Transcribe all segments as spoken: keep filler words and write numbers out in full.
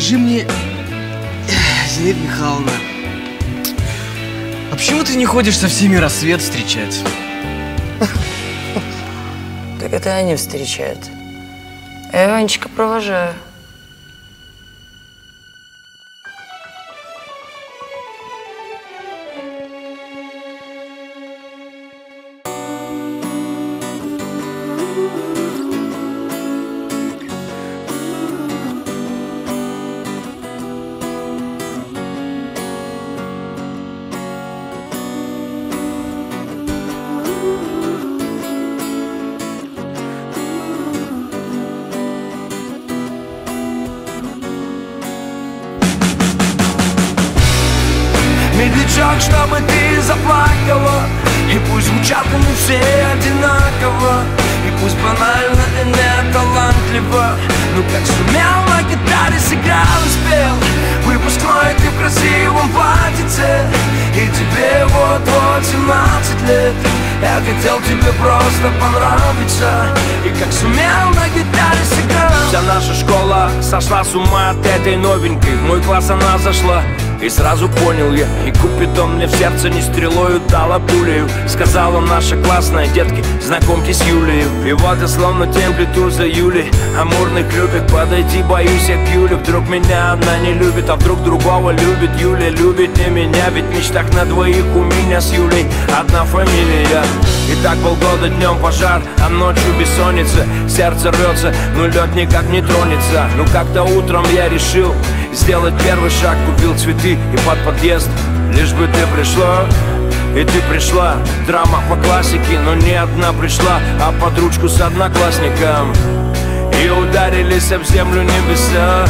скажи мне, Зинаида Михайловна, а почему ты не ходишь со всеми рассвет встречать? Так это они встречают. А я Ванечка провожаю. Медлячок, чтобы ты заплакала, и пусть звучат они все одинаково, и пусть банально и не талантливо, ну как сумел на гитаре сыграл и спел выпускной ты в красивом платьице, и тебе вот-вот семнадцать лет. Я хотел тебе просто понравиться, и как сумел на гитаре сыграл. Вся наша школа сошла с ума от этой новенькой. В мой класс она зашла, и сразу понял я, и Купидон мне в сердце не стрелою дала пулею. Сказала наша классная: детки, знакомьтесь, Юлию. И вот я словно тень плету за Юлей амурных любит. Подойти боюсь я к Юле, вдруг меня одна не любит, а вдруг другого любит. Юля любит не меня, ведь в мечтах на двоих у меня с Юлей одна фамилия. И так полгода днем пожар, а ночью бессонница. Сердце рвется, но лед никак не тронется. Ну как-то утром я решил сделать первый шаг, купил цветы и под подъезд. Лишь бы ты пришла, и ты пришла. Драма по классике, но не одна пришла, а под ручку с одноклассником. И ударились об землю небеса.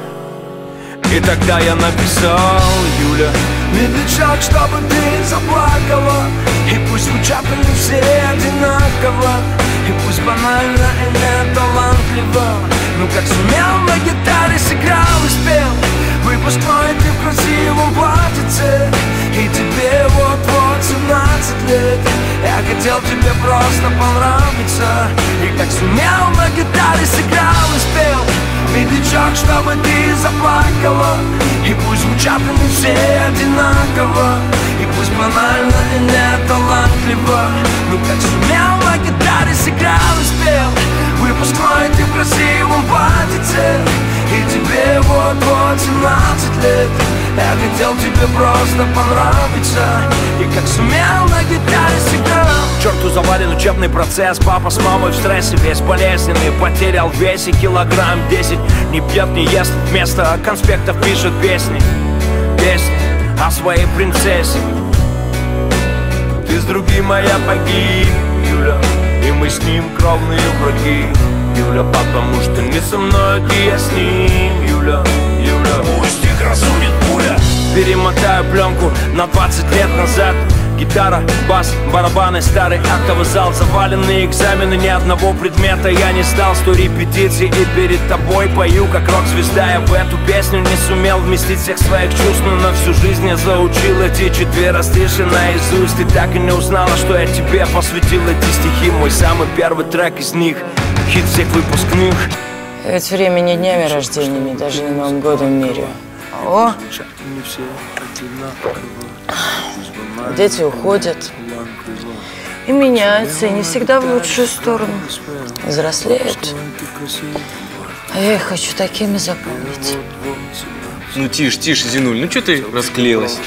И тогда я написал: Юля, медлячок, чтобы ты заплакала, и пусть звучат они все одинаково, и пусть банально и не талантливо, ну как сумел на гитаре сыграл и спел выпускной ты в красивом платьице, и тебе вот-вот семнадцать лет. Я хотел тебе просто понравиться, и как сумел на гитаре сыграл и спел медлячок, чтобы ты заплакала, и пусть звучат они все одинаково, и пусть банально и не талантливо, ну как сумел на гитаре сыграл и спел выпускной ты в красивом платьице, и тебе вот-вот семнадцать лет. Я хотел тебе просто понравиться, и как сумел на гитаре сыграл. Черту завален учебный процесс, папа с мамой в стрессе, весь болезненный, потерял в весе килограмм десять. Не пьет, не ест, вместо конспектов пишет песни, песни о своей принцессе. Ты с другим, моя погиб, Юля, и мы с ним кровные враги, Юля, потому что не со мной, ты я с ним, Юля, Юля. Пусть их разумит пуля. Перемотаю пленку на двадцать лет назад. Гитара, бас, барабаны, старый актовый зал, заваленные экзамены, ни одного предмета я не сдал. Сто репетиций и перед тобой пою, как рок-звезда. Я в эту песню не сумел вместить всех своих чувств, но на всю жизнь я заучил эти четверостиши наизусть. Ты так и не узнала, что я тебе посвятил эти стихи. Мой самый первый трек из них, хит всех выпускных. Ведь времени днями рождениями, даже не Новым годом меряю. О! Дети уходят и меняются, и не всегда в лучшую сторону. Взрослеют. А я их хочу такими запомнить. Ну тише, тише, Зинуль, ну что ты расклеилась?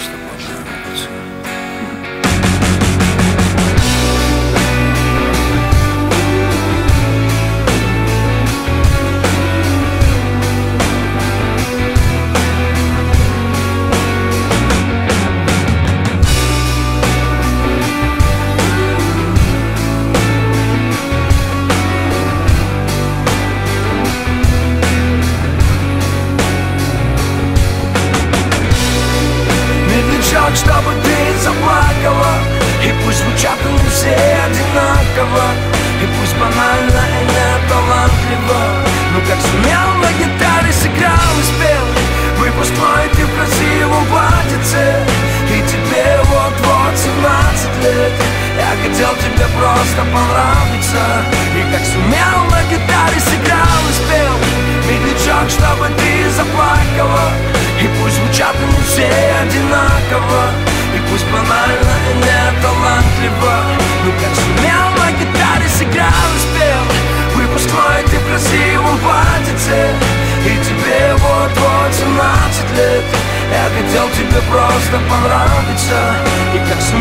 Чтобы ты заплакала, и пусть звучат они все одинаково, и пусть банально и не талантливо, ну как сумел на гитаре сыграл и спел выпускной ты в красивом платьице, и тебе вот-вот семнадцать лет. Я хотел тебе просто понравиться, и как сумел на гитаре сыграл и спел медлячок, чтобы ты заплакала. просто понравится, и как сумеешь